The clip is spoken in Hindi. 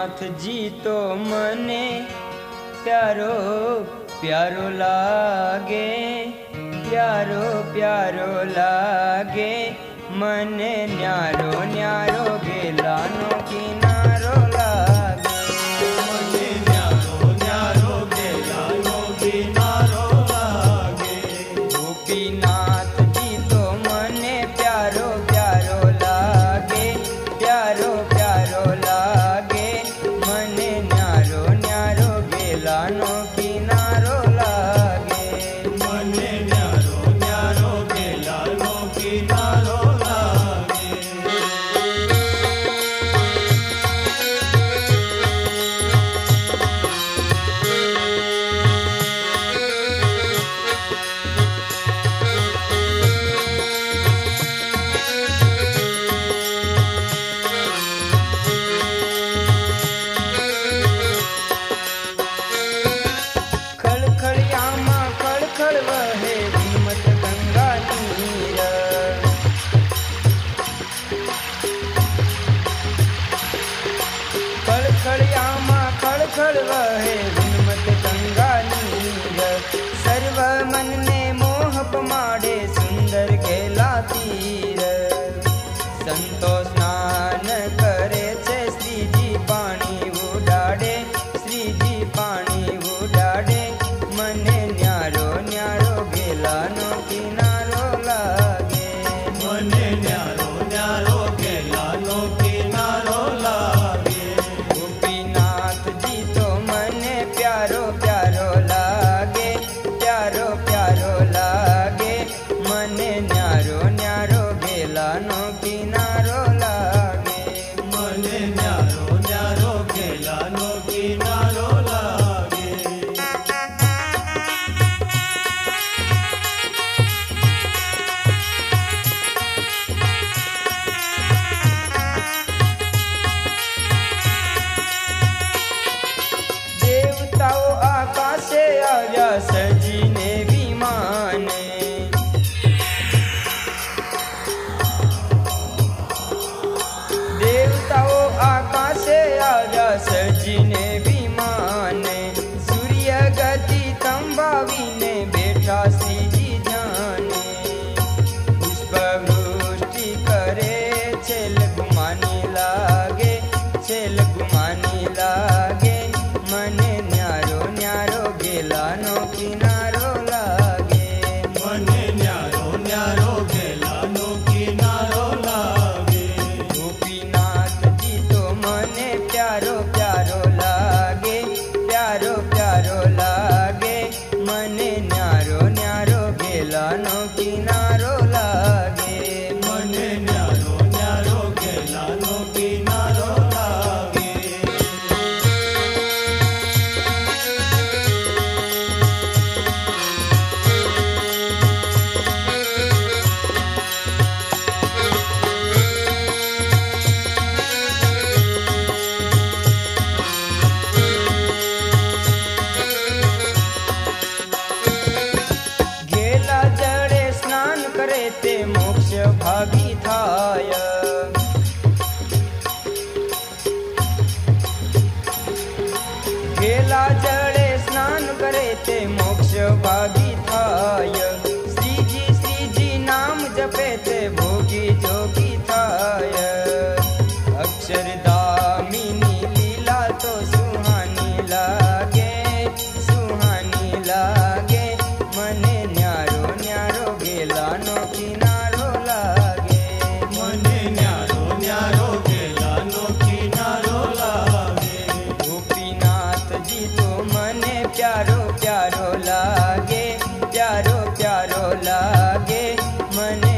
गोपीनाथ जी तो मने प्यारो प्यारो लागे, प्यारो प्यारो लागे, मने न्यारो न्यारो गेलानो किनारो लागे, मने न्यारो न्यारो गेलानो किनारो लागे। गोपीनाथ जी तो मने प्यारो प्यारो लागे, प्यारो प्यारो लागे, मने न्यारो न्यारो गेलानो किनारो लागे, मने न्यारो न्यारो गेलानो किनारो लागे। खड़खड़ियामा खड़खड़ वहे हिम्मत गंगा नीर, खड़खड़ियामा खड़खड़ वहे हिम्मत गंगा नीर, सर्व मन ने मोह पमाड़े सुंदर गेला तीर, संतो स्नान करे छे श्रीजी पानी उडाड़े, श्रीजी पानी उडाड़े, मने न्यारो न्यारो गेलानो किनारो लागे, मने न्यारो न्यारो गेलानो किनारो लागे। गोपीनाथ जी तो मने प्यारो प्यारो लागे, प्यारो प्यारो लागे, मने न्यारो न्यारो गेलानो किनारो लागे, मने न्यारो न्यारो गेलानो किनारो लागे। देवताओं आकाशे आव्या सजीने विमाने, देवताओं आकाशे आव्या सजीने विमाने, सूर्य गति तंबावीने बैठा श्रीजी जाने, पुष्प वृष्टि करे छेल गुमानी लागे, छेल गुमानी लागे, मने न्यारो न्यारो गेलानो किनारो लागे, मने न्यारो न्यारो गेलानो किनारो लागे। गोपीनाथ जी तो मने प्यारो प्यारो लागे, प्यारो प्यारो लागे, मने न्यारो न्यारो गेलानो किनारो लागे, मने न्यारो न्यारो गेलानो किनारो लागे। गेला जड़े स्नान करे ते मोक्ष भागी थाय, गेला जड़े स्नान करे ते मोक्ष भागी थाय, श्रीजी श्रीजी नाम जपे ते भोगी जोगी थाय, अक्षरधामिनी लीला तो सुहानी लागे, सुहानी लागे, मने न्यारो न्यारो गेलानो किनारो लागे, मने न्यारो न्यारो गेलानो किनारो लागे। गोपीनाथ जी तो मने प्यारो प्यारो लागे, प्यारो प्यारो लागे, मने